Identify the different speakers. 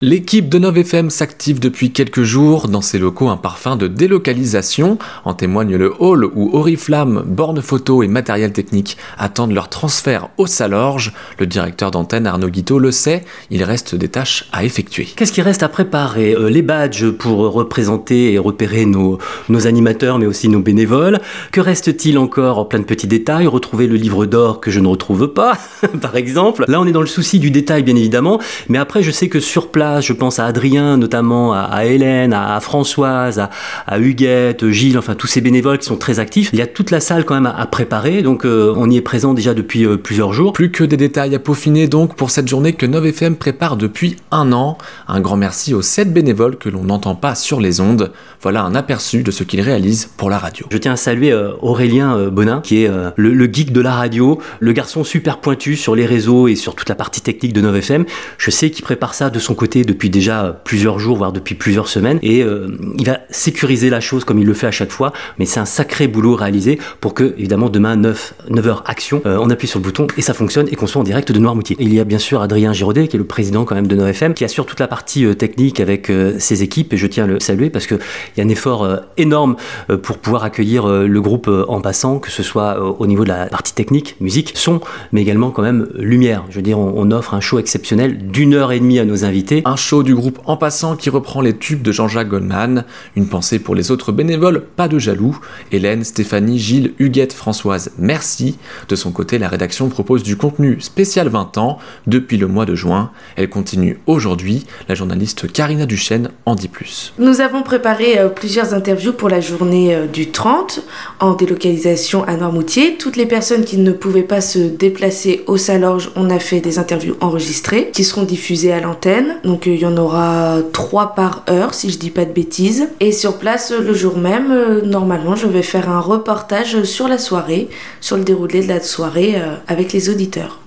Speaker 1: L'équipe de Nov FM s'active depuis quelques jours. Dans ses locaux, un parfum de délocalisation. En témoigne le hall où Oriflamme, bornes photo et matériel technique attendent leur transfert au Salorge. Le directeur d'antenne Arnaud Guiteau le sait, il reste des tâches à effectuer.
Speaker 2: Qu'est-ce qui reste à préparer ? Les badges pour représenter et repérer nos animateurs, mais aussi nos bénévoles. Que reste-t-il encore ? Plein de petits détails. Retrouver le livre d'or que je ne retrouve pas, par exemple. Là, on est dans le souci du détail, bien évidemment. Mais après, je sais que sur place, je pense à Adrien, notamment à Hélène, à Françoise, à Huguette, Gilles, enfin tous ces bénévoles qui sont très actifs. Il y a toute la salle quand même à préparer, donc on y est présent déjà depuis plusieurs jours.
Speaker 1: Plus que des détails à peaufiner donc pour cette journée que Nov FM prépare depuis un an. Un grand merci aux 7 bénévoles que l'on n'entend pas sur les ondes. Voilà un aperçu de ce qu'ils réalisent pour la radio.
Speaker 2: Je tiens à saluer Aurélien Bonin, qui est le geek de la radio, le garçon super pointu sur les réseaux et sur toute la partie technique de Nov FM. Je sais qu'il prépare ça de son côté depuis déjà plusieurs jours, voire depuis plusieurs semaines, et il va sécuriser la chose comme il le fait à chaque fois, mais c'est un sacré boulot réalisé pour que, évidemment, demain 9h action, on appuie sur le bouton et ça fonctionne et qu'on soit en direct de Noirmoutier. Et il y a bien sûr Adrien Giraudet, qui est le président quand même de Nov FM, qui assure toute la partie technique avec ses équipes, et je tiens à le saluer parce qu'il y a un effort énorme pour pouvoir accueillir le groupe en passant, que ce soit au niveau de la partie technique, musique, son, mais également quand même lumière. Je veux dire, on offre un show exceptionnel d'1h30 à nos invités.
Speaker 1: Un show du groupe En Passant qui reprend les tubes de Jean-Jacques Goldman. Une pensée pour les autres bénévoles, pas de jaloux. Hélène, Stéphanie, Gilles, Huguette, Françoise, merci. De son côté, la rédaction propose du contenu spécial 20 ans depuis le mois de juin. Elle continue aujourd'hui. La journaliste Karina Duchesne en dit plus.
Speaker 3: Nous avons préparé plusieurs interviews pour la journée du 30 en délocalisation à Noirmoutier. Toutes les personnes qui ne pouvaient pas se déplacer au Salorge, on a fait des interviews enregistrées qui seront diffusées à l'antenne. Donc il y en aura 3 par heure si je dis pas de bêtises. Et sur place le jour même, normalement je vais faire un reportage sur la soirée, sur le déroulé de la soirée avec les auditeurs.